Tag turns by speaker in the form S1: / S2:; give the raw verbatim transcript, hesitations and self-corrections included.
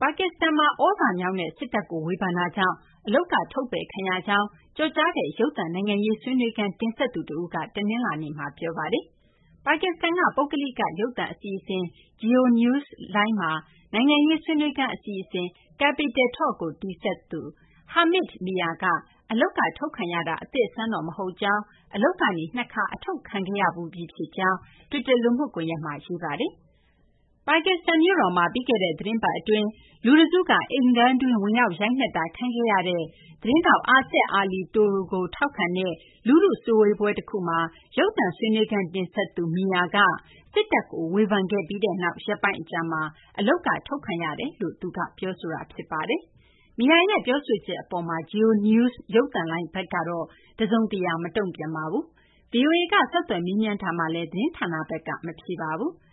S1: ပါကစ္စတန်မှာဩဇာမြောက်တဲ့စစ်တပ်ကိုဝေဖန်တာကြောင့်အလုပ်ကထုတ်ပယ်ခံရကြောင်းကြော်ကြားတဲ့ရုပ်သံနိုင်ငံရေးဆွေးနွေးခန်းတင်ဆက်သူတဦးကတနင်္လာနေ့မှာပြောပါတယ်။ပါကစ္စတန်ကပုဂ္ဂလိကရုပ်သံအစီအစဉ် Geo News လိုင်းမှာနိုင်ငံရေးဆွေးနွေးခန်းအစီအစဉ် Capital Talk ကိုတင်ဆက်သူ Hamid Mia ကအလုပ်ကထုတ်ခံရတာအသစ်အဆန်းတော့မဟုတ်ကြောင်းအလုပ်ကနေနှစ်ခါအထုတ်ခံခဲ့ရဘူးပြီဖြစ်ကြောင်း Twitter လူမှုကွန်ရက်မှာရေးပါတယ်။ပါကစ္စတန်မြို့တော်မှာပြီးခဲ့တဲ့သီတင်းပတ်အတွင်းလူတစုကအိမ်ခန်းတွင်းဝင်ရောက်ရိုက်နှက်တာခံခဲ့ရတဲ့သတင်းထောက် Asif Ali Turu ကိုထောက်ခံတဲ့လူထုစုဝေးပွဲတခုမှာရုပ်သံဆွေးနွေးခန်းတင်ဆက်သူ Mia ကစစ်တပ်ကိုဝေဖန်ခဲ့ပြီးတဲ့နောက်ရက်ပိုင်းအကြာမှာအလုပ်ကထုတ်ခံရတယ်လို့သူကပြောဆိုတာဖြစ်ပါတယ်။ Mia ရဲ့ပြောဆိုချက်အပေါ်မှာ Geo News ရုပ်သံလိုင်းဘက်ကတော့တစုံတရာမတုံ့ပြန်ပါဘူး။ ဗွီအိုအေကဆက်သွယ်မေးမြန်းထားမှလည်းသတင်းဌာနဘက်ကမဖြေပါဘူး။